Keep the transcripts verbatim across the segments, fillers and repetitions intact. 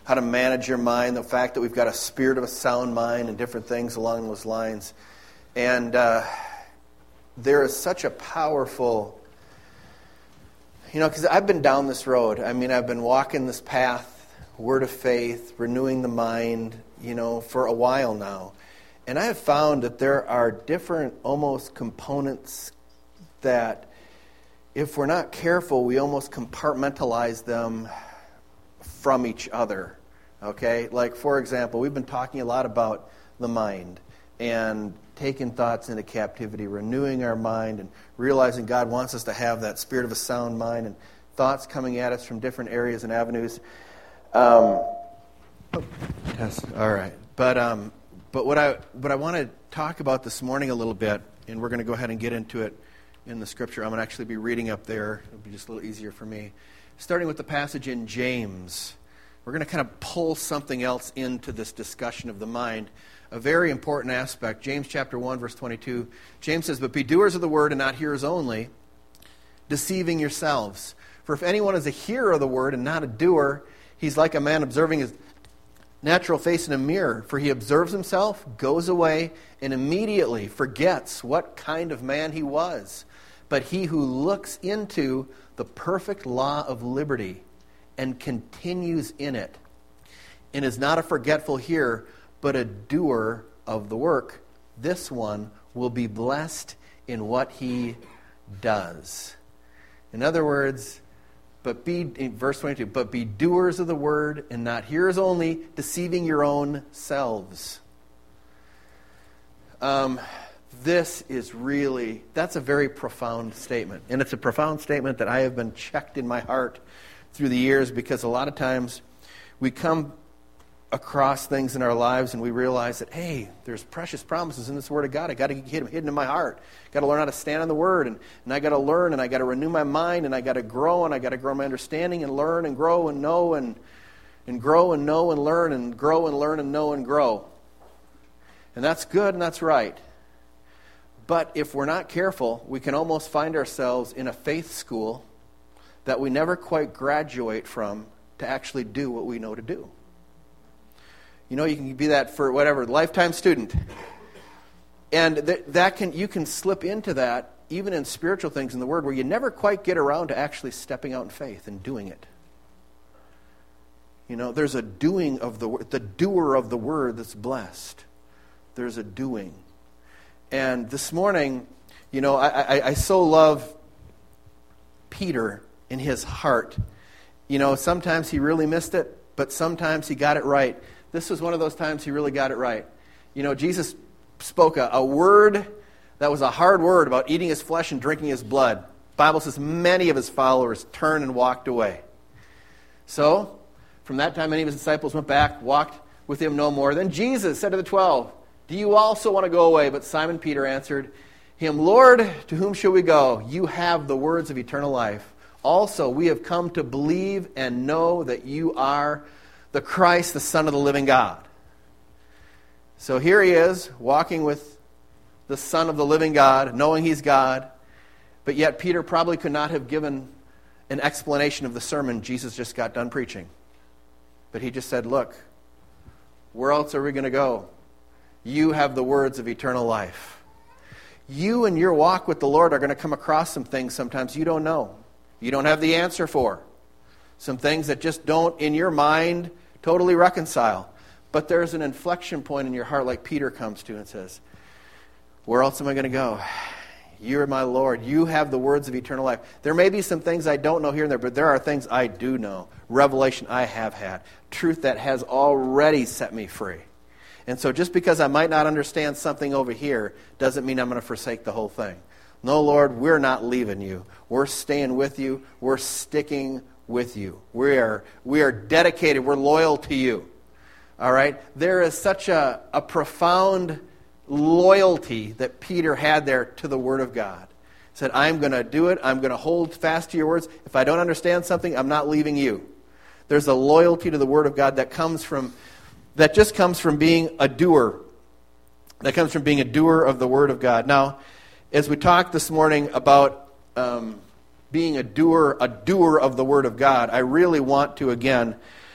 how to manage your mind, the fact that we've got a spirit of a sound mind and different things along those lines. And uh, there is such a powerful, you know, because I've been down this road. I mean, I've been walking this path, word of faith, renewing the mind, you know, for a while now. And I have found that there are different almost components that if we're not careful, we almost compartmentalize them from each other, okay? Like, for example, we've been talking a lot about the mind and taking thoughts into captivity, renewing our mind, and realizing God wants us to have that spirit of a sound mind and thoughts coming at us from different areas and avenues. Um, oh, yes, all right. But um, but what I what I want to talk about this morning a little bit, and we're going to go ahead and get into it in the scripture. I'm going to actually be reading up there. It'll be just a little easier for me. Starting with the passage in James, we're going to kind of pull something else into this discussion of the mind, a very important aspect. James chapter one, verse twenty-two. James says, "But be doers of the word and not hearers only, deceiving yourselves. For if anyone is a hearer of the word and not a doer, he's like a man observing his natural face in a mirror. For he observes himself, goes away, and immediately forgets what kind of man he was. But he who looks into the perfect law of liberty and continues in it, and is not a forgetful hearer, but a doer of the work, this one will be blessed in what he does." In other words, but be, in verse twenty-two, "But be doers of the word and not hearers only, deceiving your own selves." Um, this is really, that's a very profound statement. And it's a profound statement that I have been checked in my heart through the years, because a lot of times we come across things in our lives and we realize that, hey, there's precious promises in this Word of God. I got to get them hidden in my heart. Got to learn how to stand on the Word, and, and I got to learn, and I got to renew my mind, and I got to grow, and I got to grow my understanding, and learn, and grow, and know, and and grow, and know, and learn, and grow, and learn, and know, and grow. And that's good, and that's right. But if we're not careful, we can almost find ourselves in a faith school that we never quite graduate from to actually do what we know to do. You know, you can be that for whatever, lifetime student. And th- that can you can slip into that even in spiritual things in the Word, where you never quite get around to actually stepping out in faith and doing it. You know, there's a doing of the Word, the doer of the Word that's blessed. There's a doing. And this morning, you know, I, I, I so love Peter in his heart. You know, sometimes he really missed it, but sometimes he got it right. This was one of those times he really got it right. You know, Jesus spoke a, a word that was a hard word about eating his flesh and drinking his blood. The Bible says many of his followers turned and walked away. So, from that time, many of his disciples went back, walked with him no more. Then Jesus said to the twelve, "Do you also want to go away?" But Simon Peter answered him, "Lord, to whom shall we go? You have the words of eternal life. Also, we have come to believe and know that you are the Christ, the Son of the living God." So here he is, walking with the Son of the living God, knowing he's God. But yet Peter probably could not have given an explanation of the sermon Jesus just got done preaching. But he just said, "Look, where else are we going to go? You have the words of eternal life." You in your walk with the Lord are going to come across some things sometimes you don't know. You don't have the answer for. Some things that just don't, in your mind, totally reconcile. But there's an inflection point in your heart like Peter comes to and says, "Where else am I going to go? You're my Lord. You have the words of eternal life." There may be some things I don't know here and there, but there are things I do know. Revelation I have had. Truth that has already set me free. And so just because I might not understand something over here doesn't mean I'm going to forsake the whole thing. No, Lord, we're not leaving you. We're staying with you. We're sticking with you. We are, we are dedicated. We're loyal to you. All right? There is such a, a profound loyalty that Peter had there to the Word of God. He said, "I'm going to do it. I'm going to hold fast to your words. If I don't understand something, I'm not leaving you." There's a loyalty to the Word of God that comes from That just comes from being a doer. That comes from being a doer of the Word of God. Now, as we talked this morning about um, being a doer, a doer of the Word of God, I really want to, again,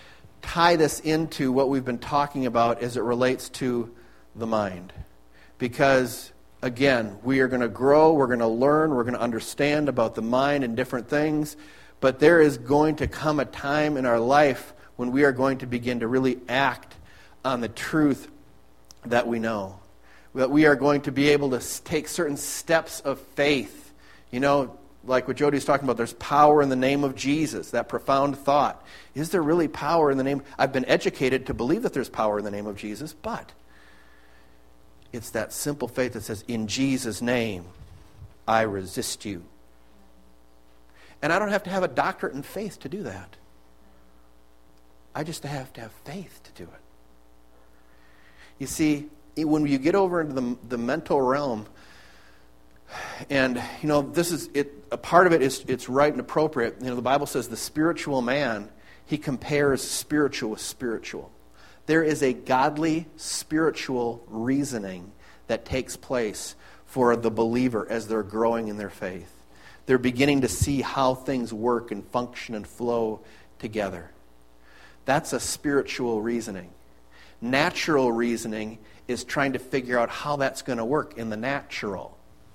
tie this into what we've been talking about as it relates to the mind. Because, again, we are going to grow, we're going to learn, we're going to understand about the mind and different things, but there is going to come a time in our life when we are going to begin to really act on the truth that we know. That we are going to be able to take certain steps of faith. You know, like what Jody's talking about, there's power in the name of Jesus, that profound thought. Is there really power in the name? I've been educated to believe that there's power in the name of Jesus, but it's that simple faith that says, in Jesus' name, I resist you. And I don't have to have a doctorate in faith to do that. I just have to have faith to do it. You see, when you get over into the, the mental realm, and, you know, this is, it. a part of it is, it's right and appropriate. You know, the Bible says the spiritual man, he compares spiritual with spiritual. There is a godly spiritual reasoning that takes place for the believer as they're growing in their faith. They're beginning to see how things work and function and flow together. That's a spiritual reasoning. Natural reasoning is trying to figure out how that's going to work in the natural.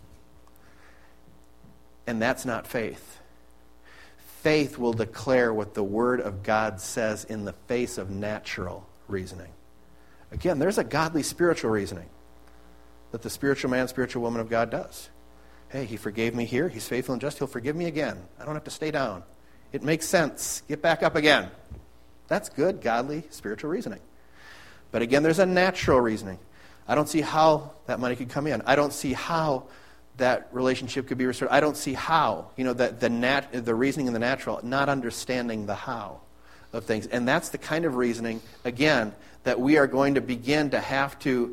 And that's not faith. Faith will declare what the Word of God says in the face of natural reasoning. Again, there's a godly spiritual reasoning that the spiritual man, spiritual woman of God does. Hey, he forgave me here. He's faithful and just. He'll forgive me again. I don't have to stay down. It makes sense. Get back up again. That's good, godly, spiritual reasoning. But again, there's a natural reasoning. I don't see how that money could come in. I don't see how that relationship could be restored. I don't see how. You know, the, the, nat, the reasoning in the natural, not understanding the how of things. And that's the kind of reasoning, again, that we are going to begin to have to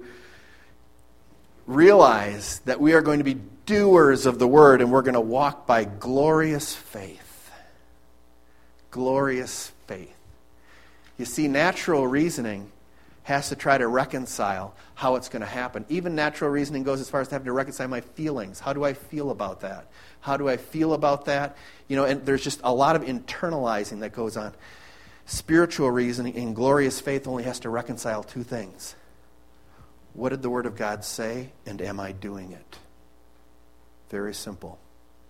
realize that we are going to be doers of the Word, and we're going to walk by glorious faith. Glorious faith. You see, natural reasoning has to try to reconcile how it's going to happen. Even natural reasoning goes as far as having to reconcile my feelings. How do I feel about that? How do I feel about that? You know, and there's just a lot of internalizing that goes on. Spiritual reasoning and glorious faith only has to reconcile two things. What did the Word of God say, and am I doing it? Very simple.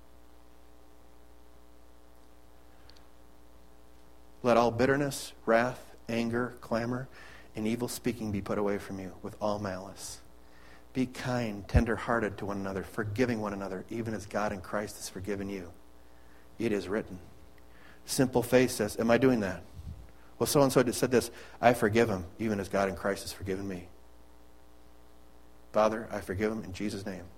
Let all bitterness, wrath, anger, clamor, and evil speaking be put away from you with all malice. Be kind, tender-hearted to one another, forgiving one another, even as God in Christ has forgiven you. It is written. Simple faith says, am I doing that? Well, so-and-so said this, I forgive him, even as God in Christ has forgiven me. Father, I forgive him in Jesus' name.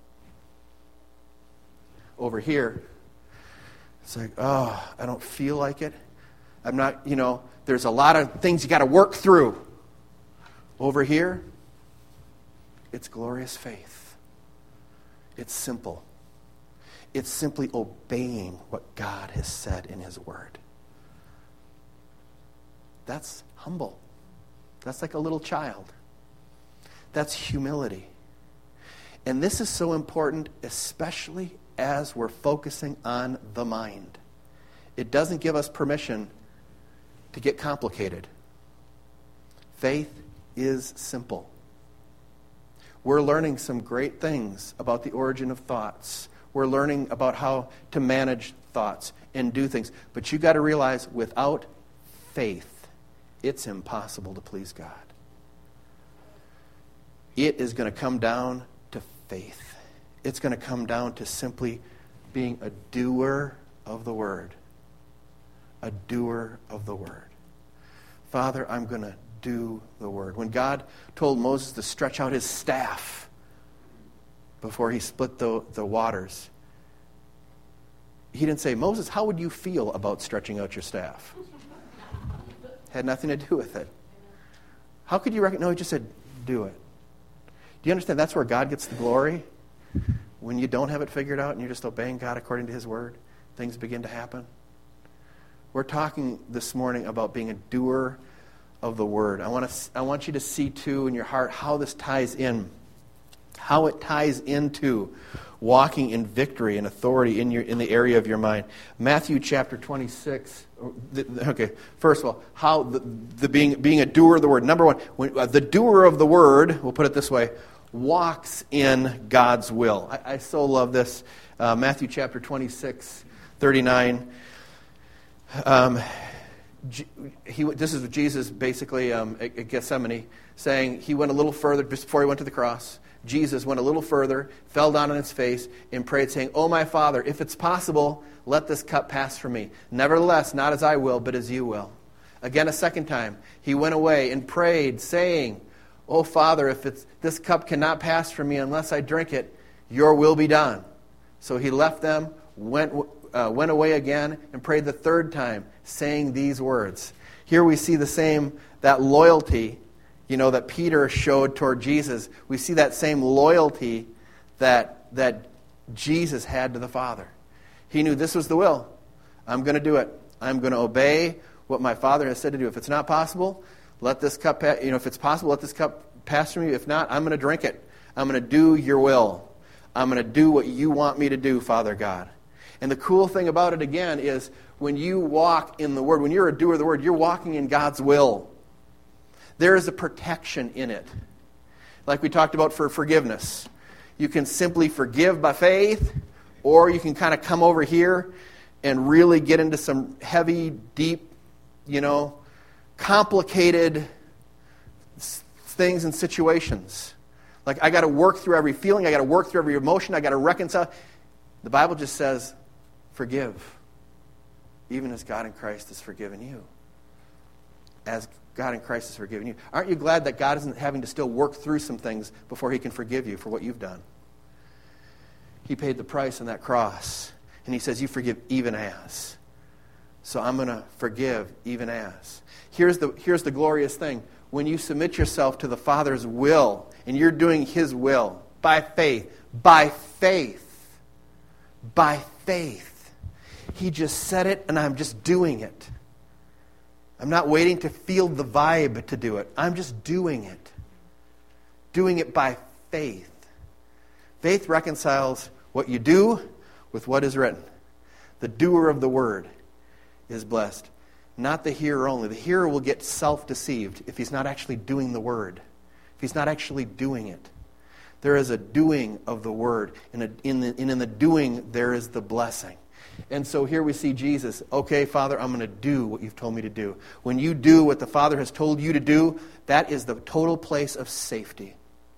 Over here, it's like, oh, I don't feel like it. I'm not, you know, there's a lot of things you got to work through. Over here, it's glorious faith. It's simple. It's simply obeying what God has said in His Word. That's humble. That's like a little child. That's humility. And this is so important, especially as we're focusing on the mind. It doesn't give us permission to get complicated. Faith is simple. We're learning some great things about the origin of thoughts. We're learning about how to manage thoughts and do things. But you've got to realize, without faith, it's impossible to please God. It is going to come down to faith. It's going to come down to simply being a doer of the Word. A doer of the Word. Father, I'm going to do the Word. When God told Moses to stretch out his staff before he split the, the waters, he didn't say, Moses, how would you feel about stretching out your staff? Had nothing to do with it. How could you recognize? No, he just said, do it. Do you understand that's where God gets the glory? When you don't have it figured out and you're just obeying God according to His Word, things begin to happen. We're talking this morning about being a doer of the Word. I want to, I want you to see, too, in your heart how this ties in how it ties into walking in victory and authority in your in the area of your mind. Matthew chapter twenty-six. Okay, first of all, how the, the being being a doer of the word. Number one, when, uh, the doer of the word, we'll put it this way, walks in God's will. I, I so love this. Uh, Matthew chapter twenty-six, thirty-nine. Um, he, this is Jesus basically um, at Gethsemane saying he went a little further just before he went to the cross. Jesus went a little further, fell down on his face, and prayed, saying, "Oh, my Father, if it's possible, let this cup pass from me. Nevertheless, not as I will, but as you will." Again, a second time, he went away and prayed, saying, "Oh, Father, if it's, this cup cannot pass from me unless I drink it, your will be done." So he left them, went, uh, went away again, and prayed the third time, saying these words. Here we see the same, that loyalty, you know, that Peter showed toward Jesus. We see that same loyalty that that Jesus had to the Father. He knew this was the will. I'm going to do it. I'm going to obey what my Father has said to do. If it's not possible, let this cup, pa- you know, if it's possible, let this cup pass from you. If not, I'm going to drink it. I'm going to do your will. I'm going to do what you want me to do, Father God. And the cool thing about it, again, is when you walk in the Word, when you're a doer of the Word, you're walking in God's will. There is a protection in it. Like we talked about for forgiveness. You can simply forgive by faith, or you can kind of come over here and really get into some heavy, deep, you know, complicated things and situations. Like I got to work through every feeling, I got to work through every emotion, I got to reconcile. The Bible just says, forgive, even as God in Christ has forgiven you. As God in Christ has forgiven you. Aren't you glad that God isn't having to still work through some things before he can forgive you for what you've done? He paid the price on that cross. And he says, you forgive even as. So I'm going to forgive even as. Here's the, here's the glorious thing. When you submit yourself to the Father's will, and you're doing his will, by faith, by faith, by faith. He just said it, and I'm just doing it. I'm not waiting to feel the vibe to do it. I'm just doing it. Doing it by faith. Faith reconciles what you do with what is written. The doer of the word is blessed. Not the hearer only. The hearer will get self-deceived if he's not actually doing the word. If he's not actually doing it. There is a doing of the word. And in the, and in the doing, there is the blessing. And so here we see Jesus. Okay, Father, I'm going to do what you've told me to do. When you do what the Father has told you to do, that is the total place of safety.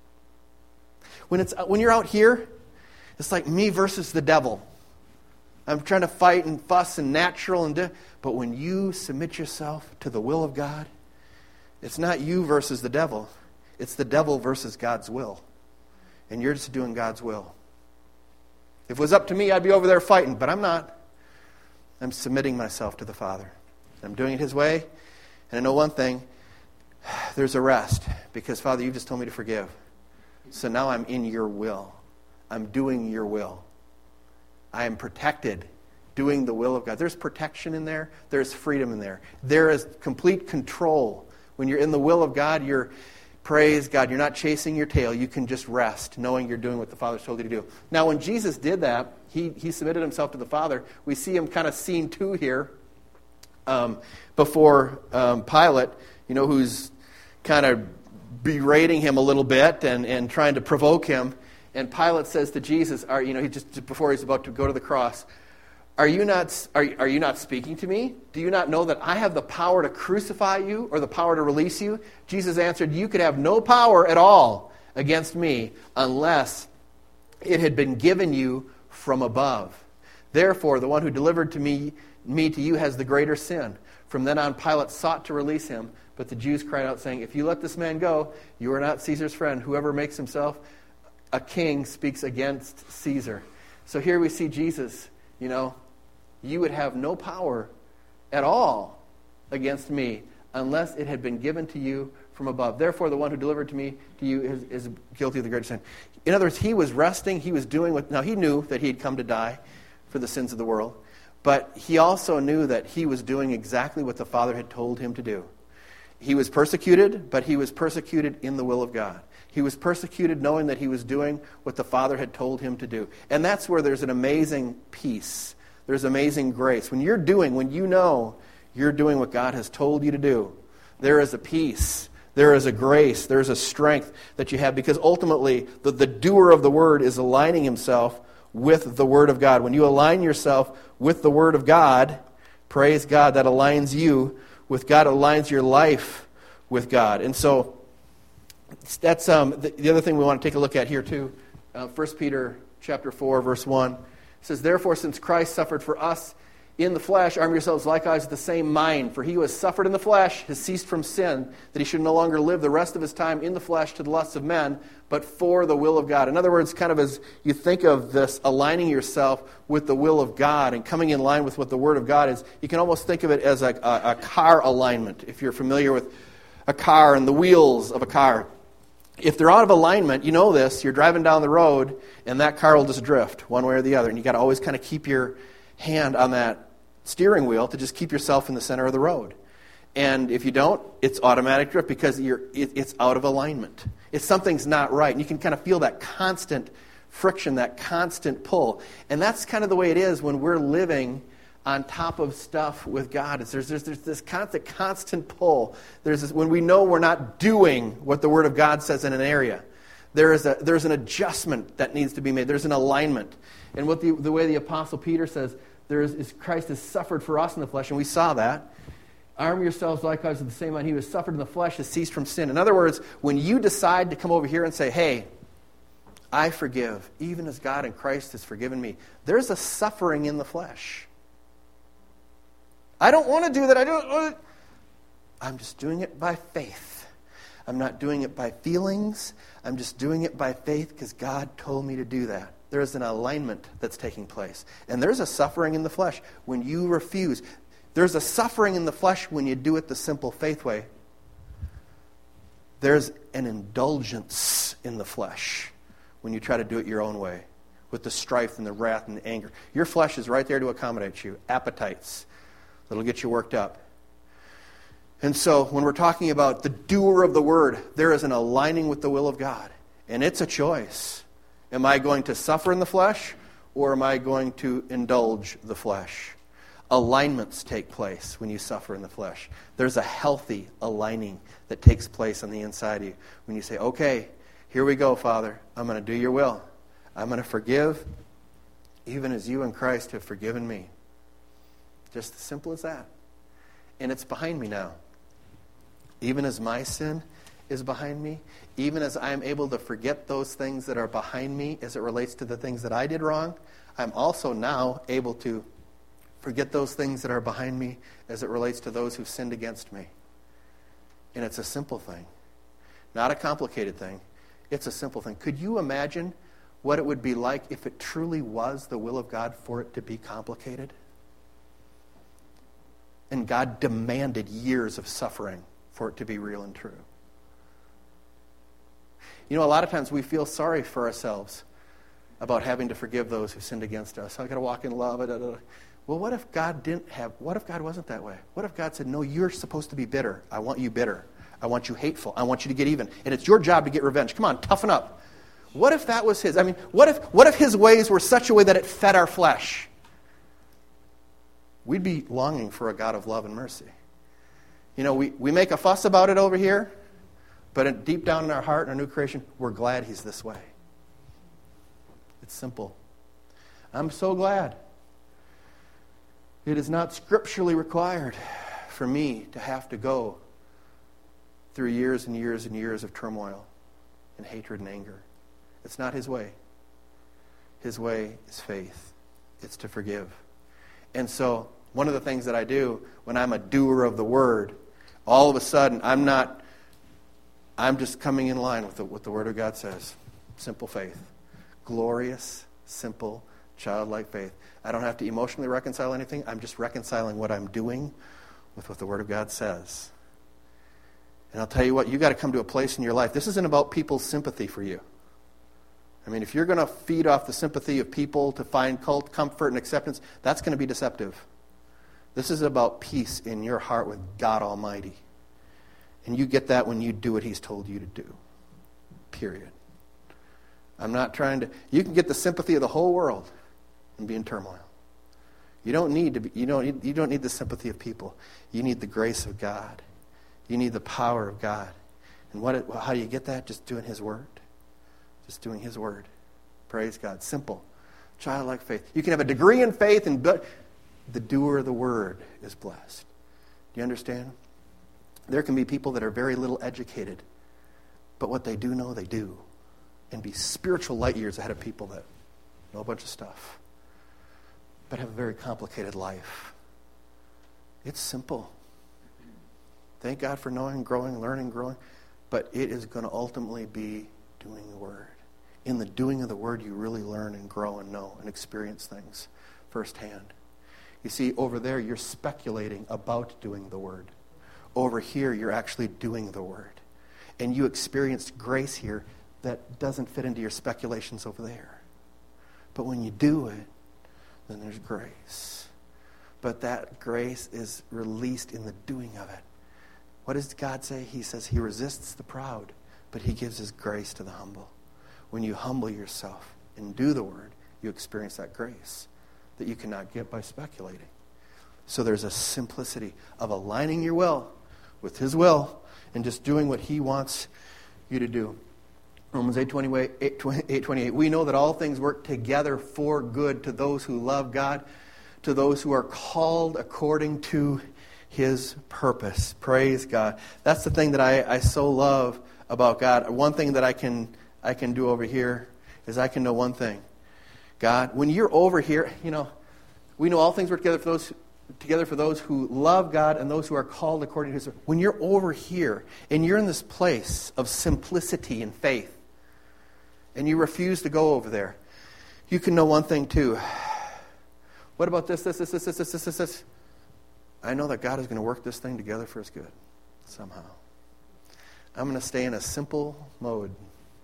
When it's when you're out here, it's like me versus the devil. I'm trying to fight and fuss and natural and do, but when you submit yourself to the will of God, it's not you versus the devil. It's the devil versus God's will. And you're just doing God's will. If it was up to me, I'd be over there fighting, but I'm not. I'm submitting myself to the Father. I'm doing it his way. And I know one thing, there's a rest, because Father, you've just told me to forgive. So now I'm in your will. I'm doing your will. I am protected, doing the will of God. There's protection in there. There's freedom in there. There is complete control. When you're in the will of God, you're praise God. You're not chasing your tail. You can just rest, knowing you're doing what the Father's told you to do. Now, when Jesus did that, he, he submitted himself to the Father. We see him kind of scene two here um, before um, Pilate, you know, who's kind of berating him a little bit and, and trying to provoke him. And Pilate says to Jesus, are, you know, he just before he's about to go to the cross, Are you not are, are you not speaking to me? Do you not know that I have the power to crucify you or the power to release you? Jesus answered, you could have no power at all against me unless it had been given you from above. Therefore, the one who delivered to me, me to you has the greater sin. From then on, Pilate sought to release him, but the Jews cried out, saying, if you let this man go, you are not Caesar's friend. Whoever makes himself a king speaks against Caesar. So here we see Jesus, you know, you would have no power at all against me unless it had been given to you from above. Therefore, the one who delivered to me to you is, is guilty of the greater sin. In other words, he was resting. He was doing what... Now, he knew that he had come to die for the sins of the world. But he also knew that he was doing exactly what the Father had told him to do. he was persecuted, but he was persecuted in the will of God. He was persecuted knowing that he was doing what the Father had told him to do. And that's where there's an amazing peace. There's amazing grace. When you're doing, when you know you're doing what God has told you to do, there is a peace. There is a grace. There is a strength that you have, because ultimately the, the doer of the word is aligning himself with the Word of God. When you align yourself with the Word of God, praise God, that aligns you with God, aligns your life with God. And so that's um, the, the other thing we want to take a look at here too. Uh, First Peter chapter four, verse one. It says, "Therefore, since Christ suffered for us in the flesh, arm yourselves likewise with the same mind. For he who has suffered in the flesh has ceased from sin, that he should no longer live the rest of his time in the flesh to the lusts of men, but for the will of God." In other words, kind of as you think of this aligning yourself with the will of God and coming in line with what the Word of God is, you can almost think of it as a, a, a car alignment. If you're familiar with a car and the wheels of a car, if they're out of alignment, you know this, you're driving down the road and that car will just drift one way or the other. And you got to always kind of keep your hand on that steering wheel to just keep yourself in the center of the road. And if you don't, it's automatic drift because you're it, it's out of alignment. It's something's not right. And you can kind of feel that constant friction, that constant pull. And that's kind of the way it is when we're living on top of stuff with God. It's, there's, there's, there's this constant, constant pull. There's this, when we know we're not doing what the Word of God says in an area, there is a there's an adjustment that needs to be made. There's an alignment. And what the, the way the Apostle Peter says, there is, is Christ has suffered for us in the flesh, and we saw that. Arm yourselves likewise with the same mind. He who has suffered in the flesh has ceased from sin. In other words, when you decide to come over here and say, hey, I forgive, even as God in Christ has forgiven me, there's a suffering in the flesh. I don't want to do that. I don't want to. I'm just doing it by faith. I'm not doing it by feelings. I'm just doing it by faith because God told me to do that. There is an alignment that's taking place. And there's a suffering in the flesh when you refuse. There's a suffering in the flesh when you do it the simple faith way. There's an indulgence in the flesh when you try to do it your own way, with the strife and the wrath and the anger. Your flesh is right there to accommodate you. Appetites that'll get you worked up. And so when we're talking about the doer of the word, there is an aligning with the will of God. And it's a choice. Am I going to suffer in the flesh, or am I going to indulge the flesh? Alignments take place when you suffer in the flesh. There's a healthy aligning that takes place on the inside of you. When you say, okay, here we go, Father. I'm going to do your will. I'm going to forgive, even as you in Christ have forgiven me. Just as simple as that. And it's behind me now. Even as my sin is behind me, even as I'm able to forget those things that are behind me as it relates to the things that I did wrong, I'm also now able to forget those things that are behind me as it relates to those who've sinned against me. And it's a simple thing. Not a complicated thing. It's a simple thing. Could you imagine what it would be like if it truly was the will of God for it to be complicated? And God demanded years of suffering for it to be real and true. You know, a lot of times we feel sorry for ourselves about having to forgive those who sinned against us. I've got to walk in love. Da, da, da. Well, what if God didn't have, what if God wasn't that way? What if God said, no, you're supposed to be bitter. I want you bitter. I want you hateful. I want you to get even. And it's your job to get revenge. Come on, toughen up. What if that was his? I mean, what if what if his ways were such a way that it fed our flesh? We'd be longing for a God of love and mercy. You know, we, we make a fuss about it over here, but deep down in our heart, in our new creation, we're glad he's this way. It's simple. I'm so glad. It is not scripturally required for me to have to go through years and years and years of turmoil and hatred and anger. It's not his way. His way is faith. It's to forgive. And so one of the things that I do when I'm a doer of the word, all of a sudden I'm not, I'm just coming in line with the, what the Word of God says. Simple faith. Glorious, simple, childlike faith. I don't have to emotionally reconcile anything. I'm just reconciling what I'm doing with what the Word of God says. And I'll tell you what, you've got to come to a place in your life. This isn't about people's sympathy for you. I mean, if you're going to feed off the sympathy of people to find cult, comfort and acceptance, that's going to be deceptive. This is about peace in your heart with God Almighty. And you get that when you do what he's told you to do. Period. I'm not trying to... You can get the sympathy of the whole world and be in turmoil. You don't need to be, you don't need, you don't need the sympathy of people. You need the grace of God. You need the power of God. And what? It, how do you get that? Just doing his word. Just doing his word. Praise God. Simple. Childlike faith. You can have a degree in faith, and but the doer of the word is blessed. Do you understand? There can be people that are very little educated, but what they do know, they do. And be spiritual light years ahead of people that know a bunch of stuff, but have a very complicated life. It's simple. Thank God for knowing, growing, learning, growing. But it is going to ultimately be doing the word. In the doing of the word, you really learn and grow and know and experience things firsthand. You see, over there, you're speculating about doing the word. Over here, you're actually doing the word. And you experienced grace here that doesn't fit into your speculations over there. But when you do it, then there's grace. But that grace is released in the doing of it. What does God say? He says he resists the proud, but he gives his grace to the humble. When you humble yourself and do the word, you experience that grace that you cannot get by speculating. So there's a simplicity of aligning your will with his will and just doing what he wants you to do. Romans eight twenty-eight, we know that all things work together for good to those who love God, to those who are called according to his purpose. Praise God. That's the thing that I, I so love about God. One thing that I can I can do over here is I can know one thing. God, when you're over here, you know, we know all things work together for those together for those who love God and those who are called according to his purpose. When you're over here and you're in this place of simplicity and faith, and you refuse to go over there, you can know one thing too. What about this, this, this, this, this, this, this, this? I know that God is going to work this thing together for his good, somehow. I'm going to stay in a simple mode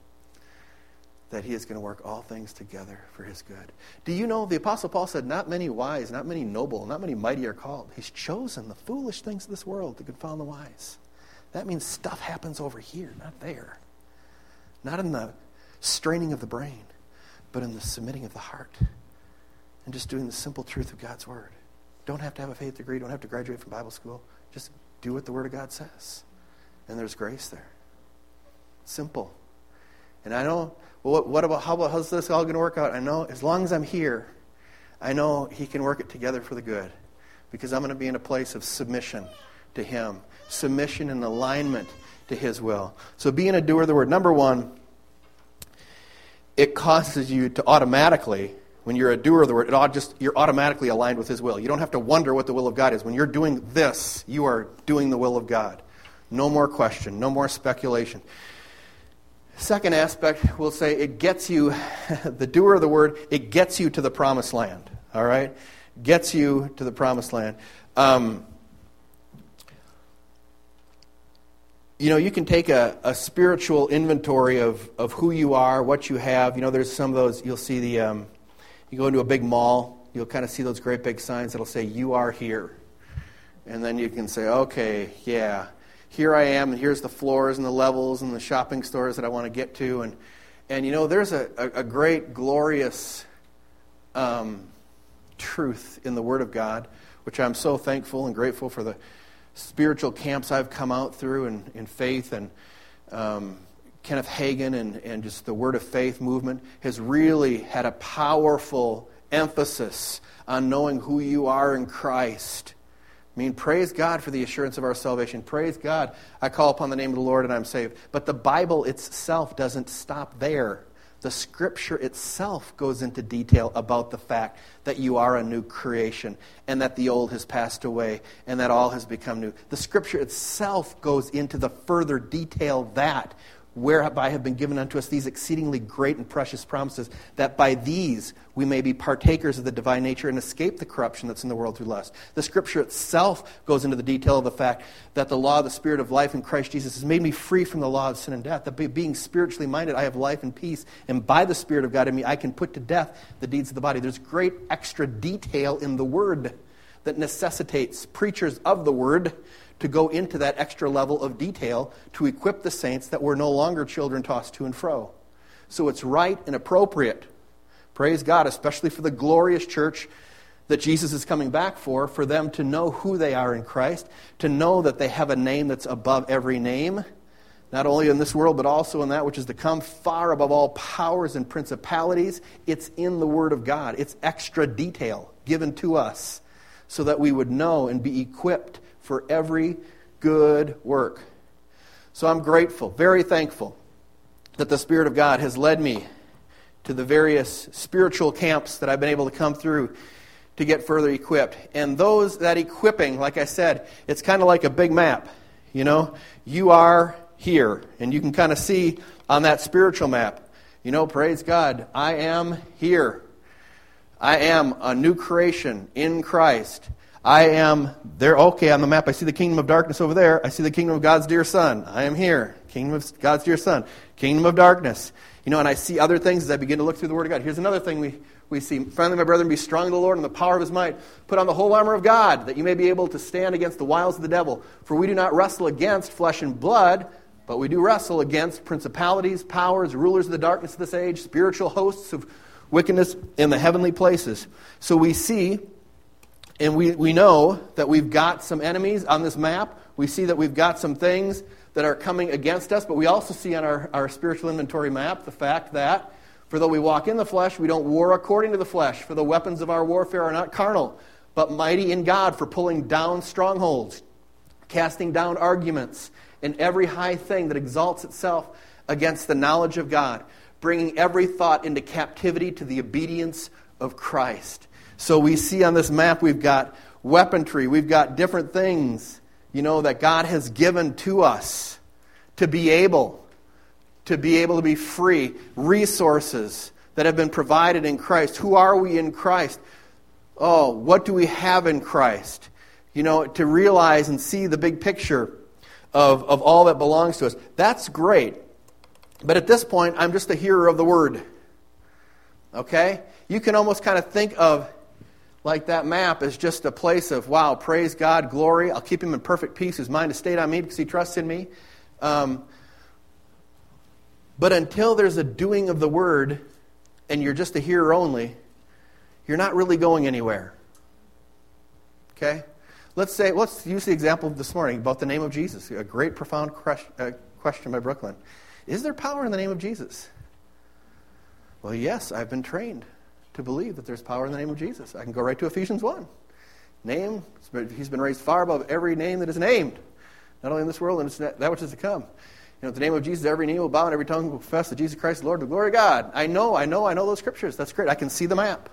that he is going to work all things together for his good. Do you know, the Apostle Paul said, not many wise, not many noble, not many mighty are called. He's chosen the foolish things of this world to confound the wise. That means stuff happens over here, not there. Not in the straining of the brain, but in the submitting of the heart. And just doing the simple truth of God's word. Don't have to have a faith degree, don't have to graduate from Bible school. Just do what the word of God says. And there's grace there. Simple. And I know, well, what, what about, how about, how's this all going to work out? I know, as long as I'm here, I know he can work it together for the good. Because I'm going to be in a place of submission to him. Submission and alignment to his will. So being a doer of the word. Number one, it causes you to automatically, when you're a doer of the word, it ought just you're automatically aligned with his will. You don't have to wonder what the will of God is. When you're doing this, you are doing the will of God. No more question, no more speculation. Second aspect, we'll say it gets you, the doer of the word, it gets you to the promised land. All right? Gets you to the promised land. Um, you know, you can take a, a spiritual inventory of, of who you are, what you have. You know, there's some of those, you'll see the, um, you go into a big mall, you'll kind of see those great big signs that'll say, you are here. And then you can say, okay, yeah, here I am, and here's the floors and the levels and the shopping stores that I want to get to. And, and you know, there's a, a, a great, glorious um, truth in the Word of God, which I'm so thankful and grateful for the spiritual camps I've come out through in, in faith, and um, Kenneth Hagin and, and just the Word of Faith movement has really had a powerful emphasis on knowing who you are in Christ. I mean, praise God for the assurance of our salvation. Praise God, I call upon the name of the Lord and I'm saved. But the Bible itself doesn't stop there. The Scripture itself goes into detail about the fact that you are a new creation and that the old has passed away and that all has become new. The Scripture itself goes into the further detail that whereby have been given unto us these exceedingly great and precious promises, that by these we may be partakers of the divine nature and escape the corruption that's in the world through lust. The Scripture itself goes into the detail of the fact that the law of the Spirit of life in Christ Jesus has made me free from the law of sin and death. That by being spiritually minded, I have life and peace, and by the Spirit of God in me, I can put to death the deeds of the body. There's great extra detail in the Word that necessitates preachers of the Word to go into that extra level of detail to equip the saints that we're no longer children tossed to and fro. So it's right and appropriate, praise God, especially for the glorious church that Jesus is coming back for, for them to know who they are in Christ, to know that they have a name that's above every name, not only in this world, but also in that which is to come, far above all powers and principalities. It's in the Word of God. It's extra detail given to us so that we would know and be equipped for every good work. So I'm grateful, very thankful, that the Spirit of God has led me to the various spiritual camps that I've been able to come through to get further equipped. And those, that equipping, like I said, it's kind of like a big map. You know, you are here, and you can kind of see on that spiritual map, you know, praise God, I am here. I am a new creation in Christ. I am there. Okay, on the map, I see the kingdom of darkness over there. I see the kingdom of God's dear Son. I am here. Kingdom of God's dear Son. Kingdom of darkness. You know, and I see other things as I begin to look through the Word of God. Here's another thing we, we see. Finally, my brethren, be strong in the Lord and the power of His might. Put on the whole armor of God, that you may be able to stand against the wiles of the devil. For we do not wrestle against flesh and blood, but we do wrestle against principalities, powers, rulers of the darkness of this age, spiritual hosts of wickedness in the heavenly places. So we see, and we, we know that we've got some enemies on this map. We see that we've got some things that are coming against us, but we also see on our, our spiritual inventory map the fact that, for though we walk in the flesh, we don't war according to the flesh. For the weapons of our warfare are not carnal, but mighty in God for pulling down strongholds, casting down arguments, and every high thing that exalts itself against the knowledge of God, bringing every thought into captivity to the obedience of Christ. So we see on this map we've got weaponry, we've got different things, you know, that God has given to us to be able, to be able to be free, resources that have been provided in Christ. Who are we in Christ? Oh, what do we have in Christ? You know, to realize and see the big picture of, of all that belongs to us. That's great. But at this point, I'm just a hearer of the Word. Okay? You can almost kind of think of like that map as just a place of, wow, praise God, glory. I'll keep him in perfect peace. His mind is stayed on me because he trusts in me. Um, but until there's a doing of the Word and you're just a hearer only, you're not really going anywhere. Okay? Let's say, let's use the example of this morning about the name of Jesus. A great, profound question by Brooklyn. Is there power in the name of Jesus? Well, yes, I've been trained to believe that there's power in the name of Jesus. I can go right to Ephesians one. Name, He's been raised far above every name that is named, not only in this world, and that which is to come. You know, at the name of Jesus, every knee will bow and every tongue will confess that Jesus Christ is Lord, the glory of God. I know, I know, I know those scriptures. That's great. I can see the map.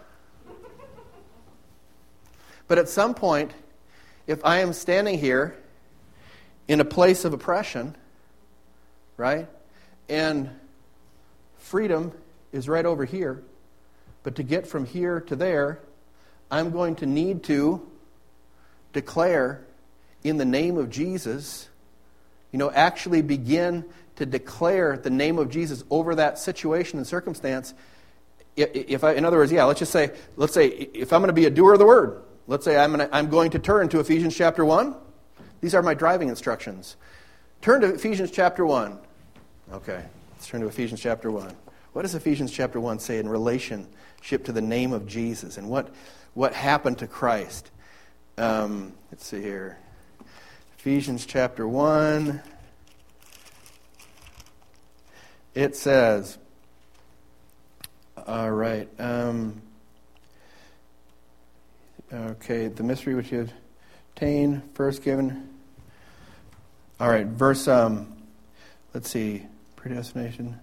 But at some point, if I am standing here in a place of oppression, right, and freedom is right over here, but to get from here to there, I'm going to need to declare in the name of Jesus, you know, actually begin to declare the name of Jesus over that situation and circumstance. If I, in other words, yeah, let's just say, let's say if I'm going to be a doer of the Word, let's say I'm going to, I'm going to turn to Ephesians chapter one. These are my driving instructions. Turn to Ephesians chapter one. Okay, let's turn to Ephesians chapter one. What does Ephesians chapter one say in relationship to the name of Jesus and what, what happened to Christ? Um, let's see here. Ephesians chapter one. It says, all right, um, okay, the mystery which you have attained, first given. All right, verse, um, let's see, predestination.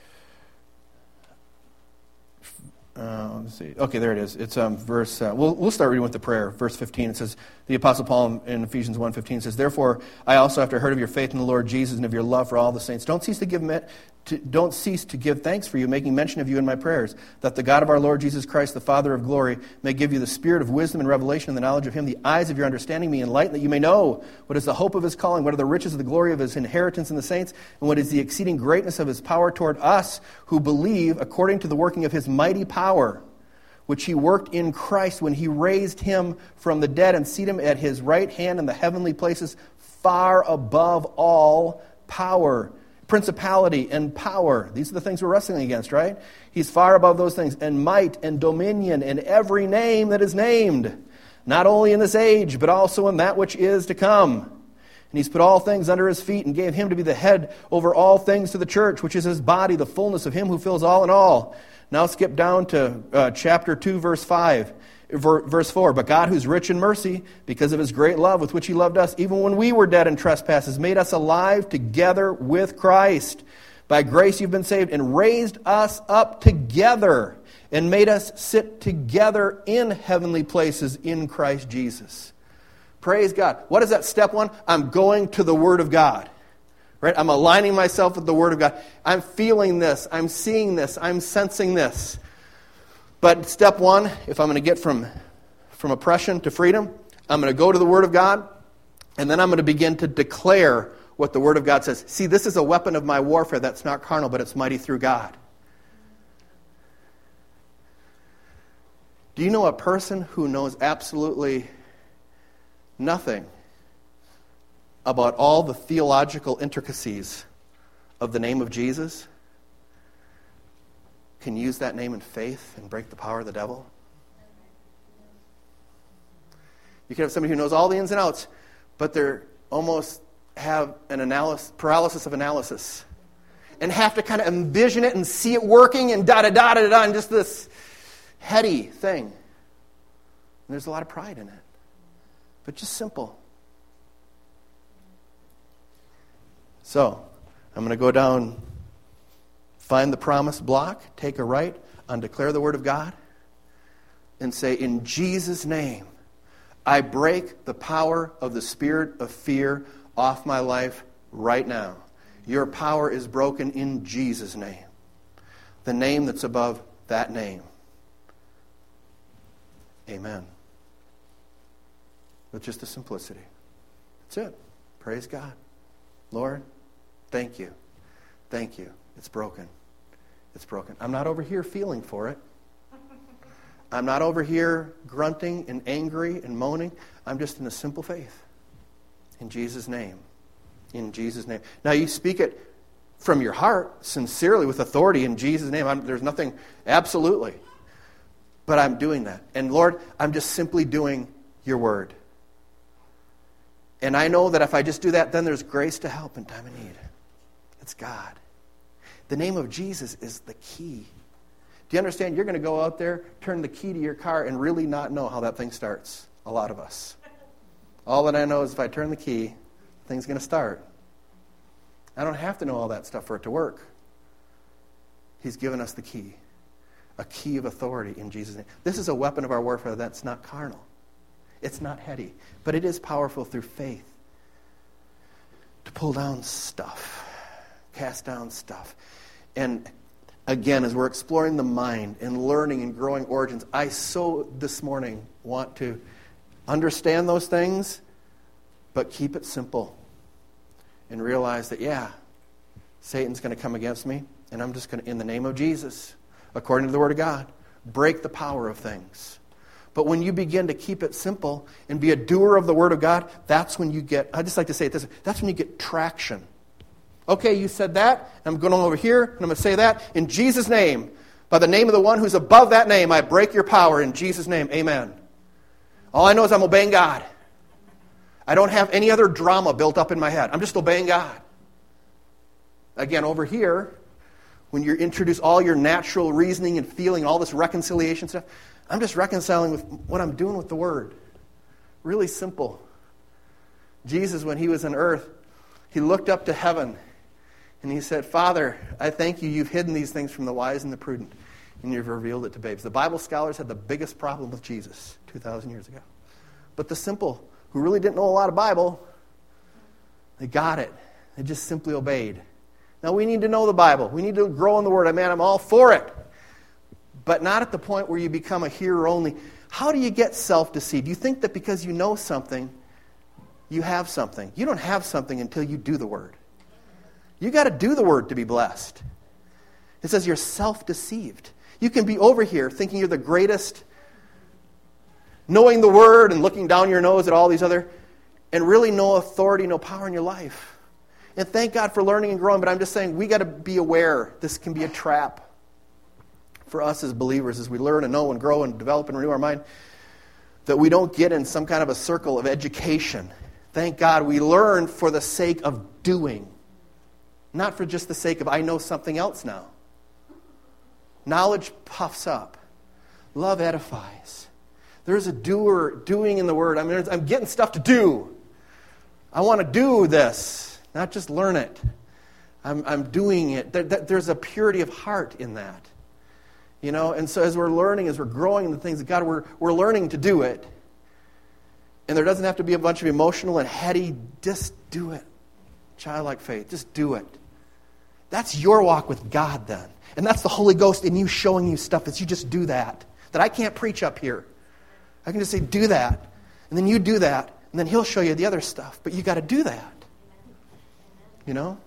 Uh, let's see. Okay, there it is. It's um, verse. Uh, we'll we'll start reading with the prayer. Verse fifteen. It says, the Apostle Paul in Ephesians one fifteen says, "Therefore, I also, after heard of your faith in the Lord Jesus and of your love for all the saints, don't cease to give me, to, don't cease to give thanks for you, making mention of you in my prayers, that the God of our Lord Jesus Christ, the Father of glory, may give you the spirit of wisdom and revelation and the knowledge of Him, the eyes of your understanding be enlightened, that you may know what is the hope of His calling, what are the riches of the glory of His inheritance in the saints, and what is the exceeding greatness of His power toward us who believe, according to the working of His mighty power, which He worked in Christ when He raised Him from the dead and seated Him at His right hand in the heavenly places, far above all power, principality and power. These are the things we're wrestling against, right? He's far above those things, and might and dominion and every name that is named, not only in this age, but also in that which is to come. And he's put all things under his feet and gave him to be the head over all things to the church, which is his body, the fullness of him who fills all in all. Now skip down to uh, chapter two, verse five. Verse four, but God, who's rich in mercy, because of his great love with which he loved us, even when we were dead in trespasses, made us alive together with Christ. By grace you've been saved, and raised us up together, and made us sit together in heavenly places in Christ Jesus. Praise God. What is that? Step one, I'm going to the Word of God. Right? I'm aligning myself with the Word of God. I'm feeling this. I'm seeing this. I'm sensing this. But step one, if I'm going to get from, from oppression to freedom, I'm going to go to the Word of God, and then I'm going to begin to declare what the Word of God says. See, this is a weapon of my warfare that's not carnal, but it's mighty through God. Do you know a person who knows absolutely nothing about all the theological intricacies of the name of Jesus can use that name in faith and break the power of the devil? You can have somebody who knows all the ins and outs, but they're almost have an analysis, paralysis of analysis, and have to kind of envision it and see it working and da-da-da-da-da, and just this heady thing. And there's a lot of pride in it, but just simple. So, I'm going to go down, find the promised block, take a right, undeclare the Word of God, and say, in Jesus' name, I break the power of the spirit of fear off my life right now. Your power is broken in Jesus' name, the name that's above that name. Amen. With just the simplicity. That's it. Praise God. Lord, thank you. Thank you. It's broken. It's broken. I'm not over here feeling for it. I'm not over here grunting and angry and moaning. I'm just in a simple faith. In Jesus' name. In Jesus' name. Now you speak it from your heart, sincerely, with authority in Jesus' name. I'm, there's nothing, absolutely. But I'm doing that. And Lord, I'm just simply doing your word. And I know that if I just do that, then there's grace to help in time of need. It's God. The name of Jesus is the key. Do you understand? You're going to go out there, turn the key to your car, and really not know how that thing starts. A lot of us. All that I know is if I turn the key, the thing's going to start. I don't have to know all that stuff for it to work. He's given us the key. A key of authority in Jesus' name. This is a weapon of our warfare that's not carnal. It's not heady. But it is powerful through faith. To pull down stuff. Cast down stuff. And again, as we're exploring the mind and learning and growing origins, I so this morning want to understand those things, but keep it simple. And realize that, yeah, Satan's going to come against me, and I'm just going to, in the name of Jesus, according to the Word of God, break the power of things. But when you begin to keep it simple and be a doer of the Word of God, that's when you get, I just like to say it this way, that's when you get traction. Okay, you said that, and I'm going over here, and I'm going to say that. In Jesus' name, by the name of the one who's above that name, I break your power in Jesus' name. Amen. All I know is I'm obeying God. I don't have any other drama built up in my head. I'm just obeying God. Again, over here, when you introduce all your natural reasoning and feeling, all this reconciliation stuff, I'm just reconciling with what I'm doing with the Word. Really simple. Jesus, when he was on earth, he looked up to heaven and he said, Father, I thank you, you've hidden these things from the wise and the prudent, and you've revealed it to babes. The Bible scholars had the biggest problem with Jesus two thousand years ago. But the simple, who really didn't know a lot of Bible, they got it. They just simply obeyed. Now we need to know the Bible. We need to grow in the Word. I mean, I'm all for it. But not at the point where you become a hearer only. How do you get self-deceived? You think that because you know something, you have something. You don't have something until you do the Word. You got to do the Word to be blessed. It says you're self-deceived. You can be over here thinking you're the greatest, knowing the Word and looking down your nose at all these other, and really no authority, no power in your life. And thank God for learning and growing, but I'm just saying we got to be aware this can be a trap for us as believers as we learn and know and grow and develop and renew our mind, that we don't get in some kind of a circle of education. Thank God we learn for the sake of doing, not for just the sake of I know something else now. Knowledge puffs up. Love edifies. There's a doer doing in the Word. I mean, I'm getting stuff to do. I want to do this. Not just learn it. I'm, I'm doing it. There, there's a purity of heart in that. You know, and so as we're learning, as we're growing in the things of God, we're, we're learning to do it. And there doesn't have to be a bunch of emotional and heady, just do it. Childlike faith, just do it. That's your walk with God then. And that's the Holy Ghost in you showing you stuff that you just do that. That I can't preach up here. I can just say, do that. And then you do that. And then He'll show you the other stuff. But you got to do that. You know?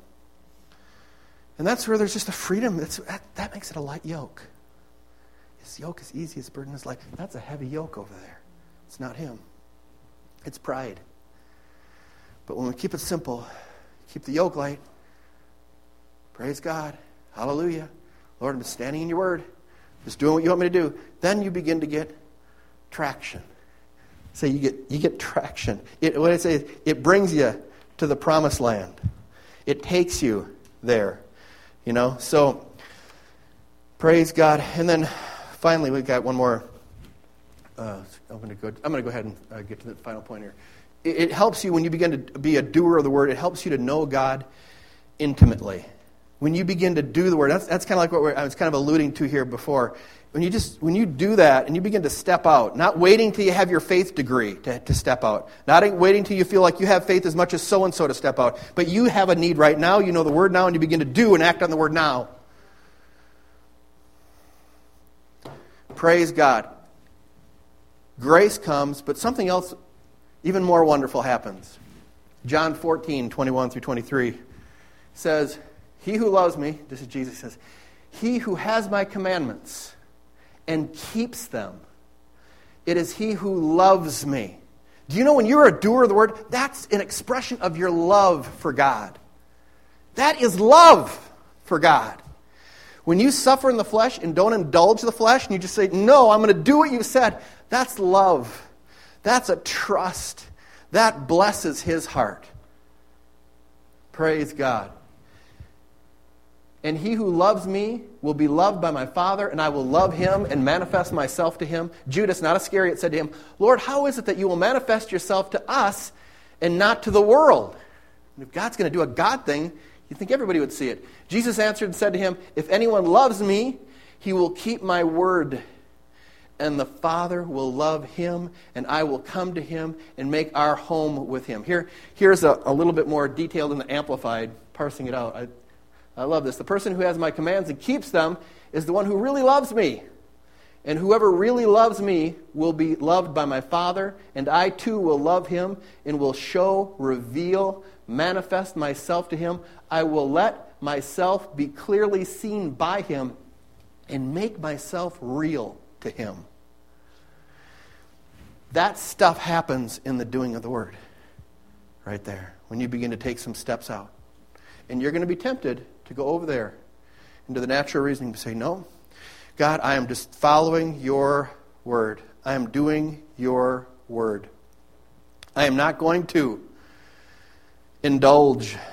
And that's where there's just a freedom. That's, that, that makes it a light yoke. His yoke is easy, his burden is light. That's a heavy yoke over there. It's not Him. It's pride. But when we keep it simple, keep the yoke light, praise God, hallelujah. Lord, I'm just standing in your word, just doing what you want me to do. Then you begin to get traction. So you get you get traction. It, what I say is, it brings you to the promised land. It takes you there, you know. So praise God. And then finally, we've got one more. Uh, I'm going to go. I'm going to go ahead and uh, get to the final point here. It, it helps you when you begin to be a doer of the word. It helps you to know God intimately. When you begin to do the word, that's that's kind of like what we're, I was kind of alluding to here before. When you just when you do that and you begin to step out, not waiting till you have your faith degree to, to step out, not waiting till you feel like you have faith as much as so and so to step out, but you have a need right now. You know the word now, and you begin to do and act on the word now. Praise God. Grace comes, but something else even more wonderful happens. John fourteen, twenty-one through twenty-three says, "He who loves me," this is Jesus says, "he who has my commandments and keeps them, it is he who loves me." Do you know when you're a doer of the word, that's an expression of your love for God. That is love for God. When you suffer in the flesh and don't indulge the flesh and you just say, no, I'm going to do what you said, that's love. That's a trust. That blesses His heart. Praise God. "And he who loves me will be loved by my Father, and I will love him and manifest myself to him." Judas, not Iscariot, said to him, "Lord, how is it that you will manifest yourself to us and not to the world?" And if God's going to do a God thing, you'd think everybody would see it. Jesus answered and said to him, "If anyone loves me, he will keep my word, and the Father will love him, and I will come to him and make our home with him." Here, here's a, a little bit more detailed in the Amplified, parsing it out. I, I love this. "The person who has my commands and keeps them is the one who really loves me. And whoever really loves me will be loved by my Father, and I too will love him and will show, reveal, manifest myself to him. I will let myself be clearly seen by him and make myself real to him." That stuff happens in the doing of the word. Right there. When you begin to take some steps out. And you're going to be tempted to go over there into the natural reasoning to say, "No, God, I am just following your word. I am doing your word. I am not going to indulge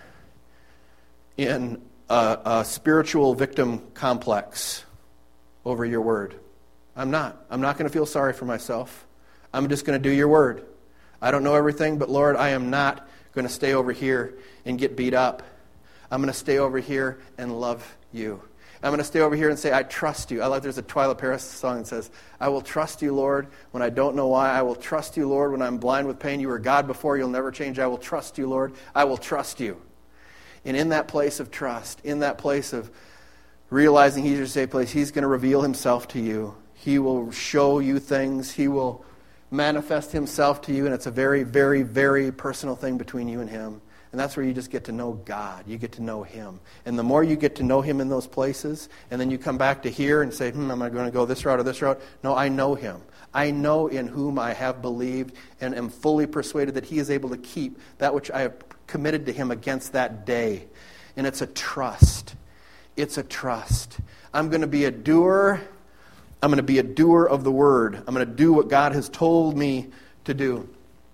in a, a spiritual victim complex over your word. I'm not. I'm not going to feel sorry for myself. I'm just going to do your word. I don't know everything, but Lord, I am not going to stay over here and get beat up. I'm going to stay over here and love you. I'm going to stay over here and say, I trust you." I like there's a Twyla Paris song that says, "I will trust you, Lord, when I don't know why. I will trust you, Lord, when I'm blind with pain. You were God before, you'll never change. I will trust you, Lord. I will trust you." And in that place of trust, in that place of realizing He's your safe place, He's going to reveal Himself to you. He will show you things. He will manifest Himself to you, and it's a very, very, very personal thing between you and Him. And that's where you just get to know God. You get to know Him. And the more you get to know Him in those places, and then you come back to here and say, hmm, am I going to go this route or this route? No, I know Him. I know in whom I have believed and am fully persuaded that he is able to keep that which I have committed to him against that day. And it's a trust. It's a trust. I'm going to be a doer. I'm going to be a doer of the word. I'm going to do what God has told me to do.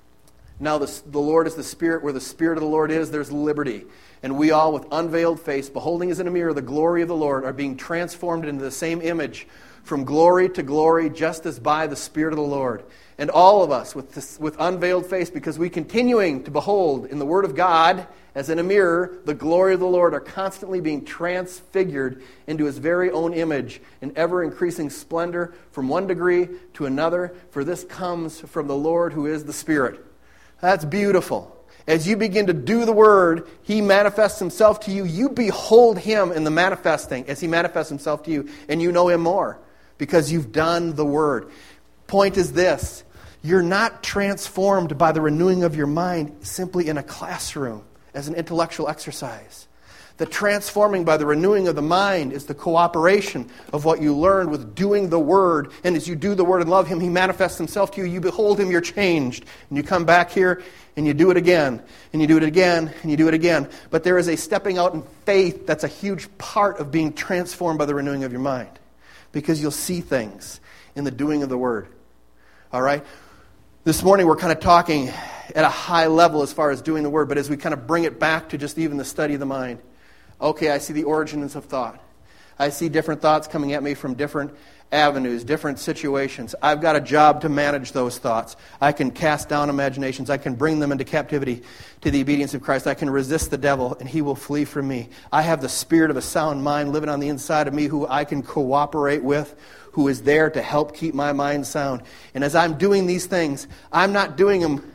Now the, the Lord is the Spirit. Where the Spirit of the Lord is, there's liberty. And we all, with unveiled face, beholding as in a mirror the glory of the Lord, are being transformed into the same image from glory to glory, just as by the Spirit of the Lord. And all of us, with this, with unveiled face, because we continuing to behold in the Word of God, as in a mirror, the glory of the Lord, are constantly being transfigured into His very own image in ever-increasing splendor from one degree to another, for this comes from the Lord who is the Spirit. That's beautiful. As you begin to do the Word, He manifests Himself to you. You behold Him in the manifesting as He manifests Himself to you, and you know Him more because you've done the Word. Point is this: you're not transformed by the renewing of your mind simply in a classroom as an intellectual exercise. The transforming by the renewing of the mind is the cooperation of what you learned with doing the Word. And as you do the Word and love Him, He manifests Himself to you. You behold Him, you're changed. And you come back here and you do it again. And you do it again and you do it again. But there is a stepping out in faith that's a huge part of being transformed by the renewing of your mind. Because you'll see things in the doing of the Word. All right? This morning we're kind of talking at a high level as far as doing the Word. But as we kind of bring it back to just even the study of the mind. Okay, I see the origins of thought. I see different thoughts coming at me from different avenues, different situations. I've got a job to manage those thoughts. I can cast down imaginations. I can bring them into captivity to the obedience of Christ. I can resist the devil, and he will flee from me. I have the spirit of a sound mind living on the inside of me who I can cooperate with, who is there to help keep my mind sound. And as I'm doing these things, I'm not doing them,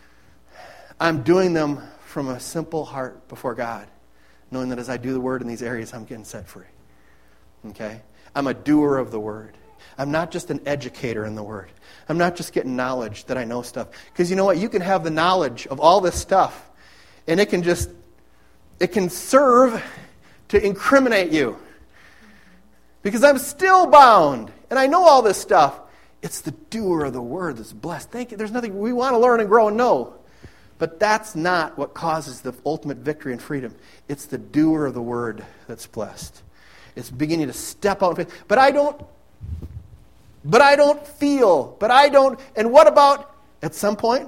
I'm doing them from a simple heart before God, knowing that as I do the Word in these areas, I'm getting set free. Okay? I'm a doer of the Word. I'm not just an educator in the Word. I'm not just getting knowledge that I know stuff. Because you know what? You can have the knowledge of all this stuff, and it can just, it can serve to incriminate you. Because I'm still bound, and I know all this stuff. It's the doer of the Word that's blessed. Thank you. There's nothing, we want to learn and grow and know. But that's not what causes the ultimate victory and freedom. It's the doer of the Word that's blessed. It's beginning to step out in faith. But I don't, but I don't feel, but I don't, and what about, at some point,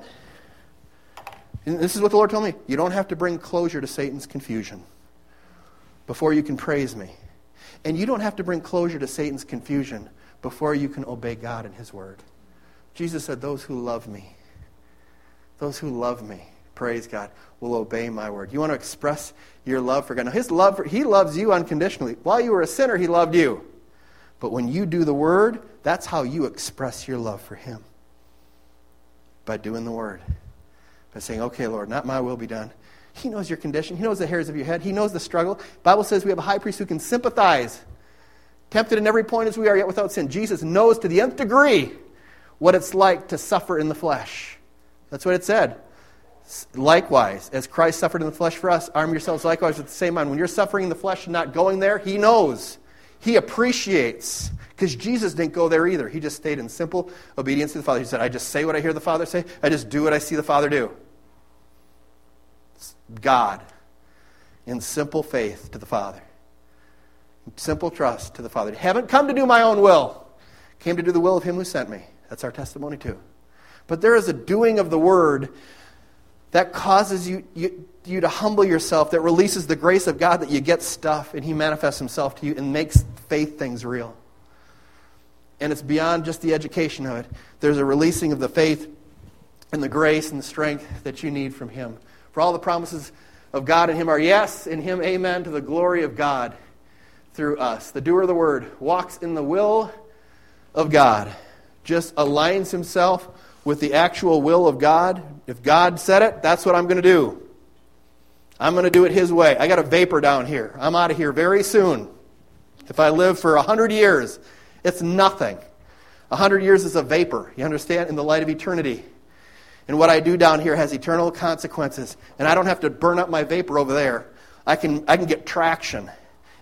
and this is what the Lord told me, you don't have to bring closure to Satan's confusion before you can praise me. And you don't have to bring closure to Satan's confusion before you can obey God and His Word. Jesus said, those who love me, those who love me, praise God, will obey my word. You want to express your love for God. Now, His love, for, He loves you unconditionally. While you were a sinner, He loved you. But when you do the Word, that's how you express your love for Him. By doing the Word. By saying, okay, Lord, not my will be done. He knows your condition. He knows the hairs of your head. He knows the struggle. The Bible says we have a high priest who can sympathize. Tempted in every point as we are, yet without sin. Jesus knows to the nth degree what it's like to suffer in the flesh. That's what it said. Likewise, as Christ suffered in the flesh for us, arm yourselves likewise with the same mind. When you're suffering in the flesh and not going there, He knows. He appreciates. Because Jesus didn't go there either. He just stayed in simple obedience to the Father. He said, I just say what I hear the Father say. I just do what I see the Father do. It's God. In simple faith to the Father. Simple trust to the Father. I haven't come to do my own will. Came to do the will of Him who sent me. That's our testimony too. But there is a doing of the Word that causes you, you, you to humble yourself, that releases the grace of God, that you get stuff, and He manifests Himself to you and makes faith things real. And it's beyond just the education of it. There's a releasing of the faith and the grace and the strength that you need from Him. For all the promises of God in Him are yes, in Him amen, to the glory of God through us. The doer of the Word walks in the will of God, just aligns himself with the actual will of God. If God said it, that's what I'm going to do. I'm going to do it His way. I got a vapor down here. I'm out of here very soon. If I live for a hundred years, it's nothing. A hundred years is a vapor, you understand, in the light of eternity. And what I do down here has eternal consequences. And I don't have to burn up my vapor over there. I can I can get traction.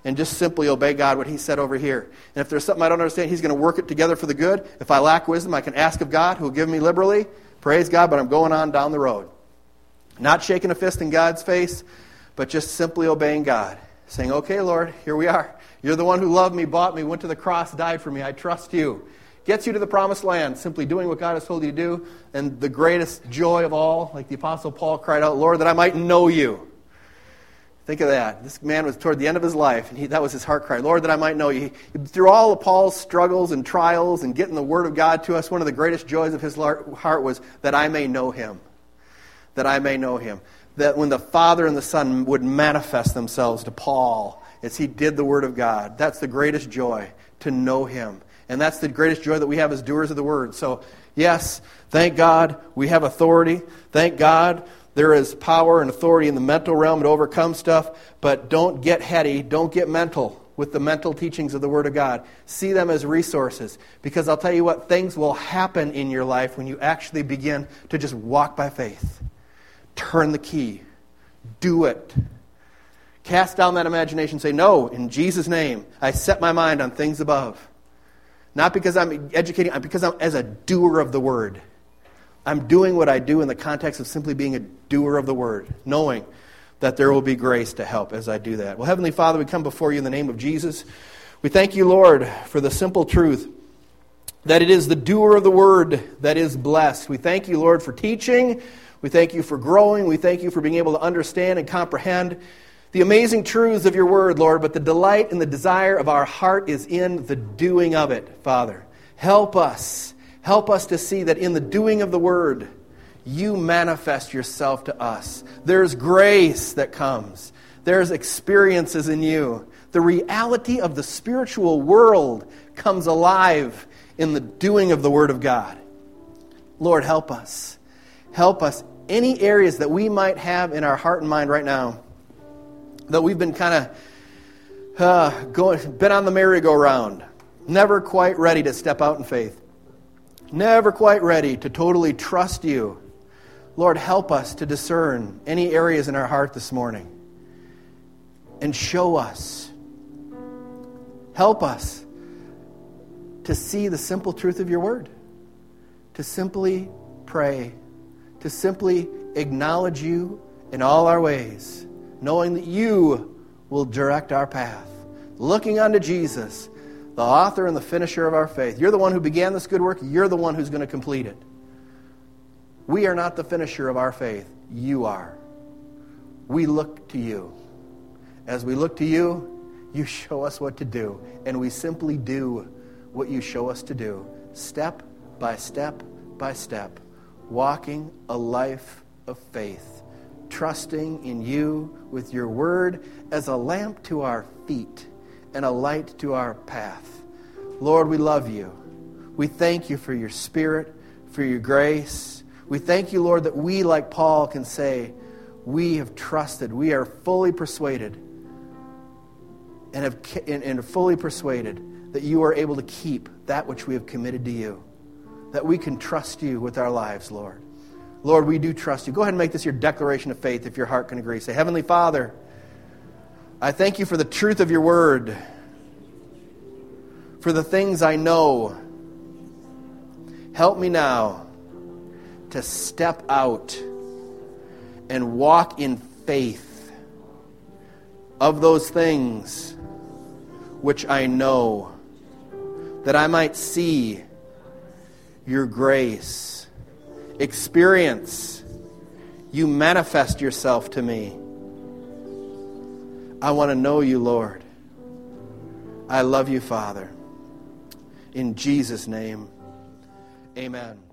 and just simply obey God, what he said over here. And if there's something I don't understand, he's going to work it together for the good. If I lack wisdom, I can ask of God, who will give me liberally. Praise God, but I'm going on down the road. Not shaking a fist in God's face, but just simply obeying God. Saying, okay, Lord, here we are. You're the one who loved me, bought me, went to the cross, died for me. I trust you. Gets you to the promised land, simply doing what God has told you to do. And the greatest joy of all, like the Apostle Paul cried out, Lord, that I might know you. Think of that. This man was toward the end of his life, and he, that was his heart cry. Lord, that I might know you. He, through all of Paul's struggles and trials and getting the Word of God to us, one of the greatest joys of his heart was that I may know him. That I may know him. That when the Father and the Son would manifest themselves to Paul as he did the Word of God, that's the greatest joy, to know him. And that's the greatest joy that we have as doers of the Word. So, yes, thank God we have authority. Thank God there is power and authority in the mental realm to overcome stuff, but don't get heady, don't get mental with the mental teachings of the Word of God. See them as resources, because I'll tell you what, things will happen in your life when you actually begin to just walk by faith. Turn the key. Do it. Cast down that imagination. Say, no, in Jesus' name, I set my mind on things above. Not because I'm educating, because I'm as a doer of the Word. I'm doing what I do in the context of simply being a doer of the Word, knowing that there will be grace to help as I do that. Well, Heavenly Father, we come before you in the name of Jesus. We thank you, Lord, for the simple truth that it is the doer of the Word that is blessed. We thank you, Lord, for teaching. We thank you for growing. We thank you for being able to understand and comprehend the amazing truths of your Word, Lord, but the delight and the desire of our heart is in the doing of it, Father. Help us. Help us to see that in the doing of the Word, you manifest yourself to us. There's grace that comes. There's experiences in you. The reality of the spiritual world comes alive in the doing of the Word of God. Lord, help us. Help us. Any areas that we might have in our heart and mind right now that we've been kind of uh, going, been on the merry-go-round, never quite ready to step out in faith. Never quite ready to totally trust you. Lord, help us to discern any areas in our heart this morning. And show us. Help us to see the simple truth of your Word. To simply pray. To simply acknowledge you in all our ways. Knowing that you will direct our path. Looking unto Jesus, the author and the finisher of our faith. You're the one who began this good work. You're the one who's going to complete it. We are not the finisher of our faith. You are. We look to you. As we look to you, you show us what to do. And we simply do what you show us to do. Step by step by step. Walking a life of faith. Trusting in you with your Word as a lamp to our feet and a light to our path. Lord, we love you. We thank you for your Spirit, for your grace. We thank you, Lord, that we, like Paul, can say, we have trusted, we are fully persuaded, and have and, and fully persuaded that you are able to keep that which we have committed to you. That we can trust you with our lives, Lord. Lord, we do trust you. Go ahead and make this your declaration of faith if your heart can agree. Say, Heavenly Father, I thank you for the truth of your Word, for the things I know. Help me now to step out and walk in faith of those things which I know, that I might see your grace, experience you manifest yourself to me. I want to know you, Lord. I love you, Father. In Jesus' name, amen.